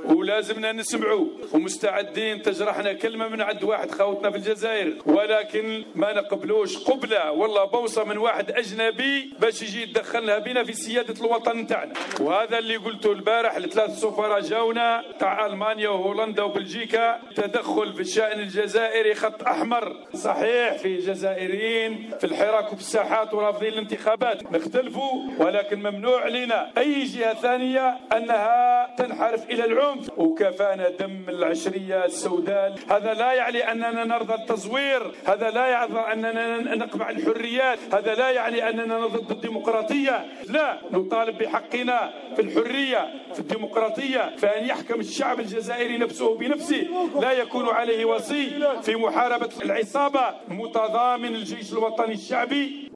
ولازمنا نسمعوا ومستعدين تجرحنا كلمة من عند واحد خوتنا في الجزائر، ولكن ما نقبلوش قبلة والله بوصة من واحد أجنبي باش يجي يتدخلنا بنا في سيادة الوطن نتاعنا. وهذا اللي قلته البارح لثلاث سفراء جاونا تاع ألمانيا وهولندا وبلجيكا، تدخل في الشأن الجزائري خط أحمر. صحيح في جزائريين في الحراك وفي الساحات ورافضين الانتخابات، نختلفوا، ولكن ممنوع علينا أي جهة ثانية أنها تنحرف إلى العنف. وكفانا دم العشرية السوداء. هذا لا يعني أننا نرضى التزوير، هذا لا يعني أننا نقمع الحريات، هذا لا يعني أننا ضد الديمقراطية. لا، نطالب بحقنا في الحرية في الديمقراطية، فأن يحكم الشعب الجزائري نفسه بنفسه، لا يكون عليه وصي في محاربة العصابة، متضامن الجيش الوطني الشعبي.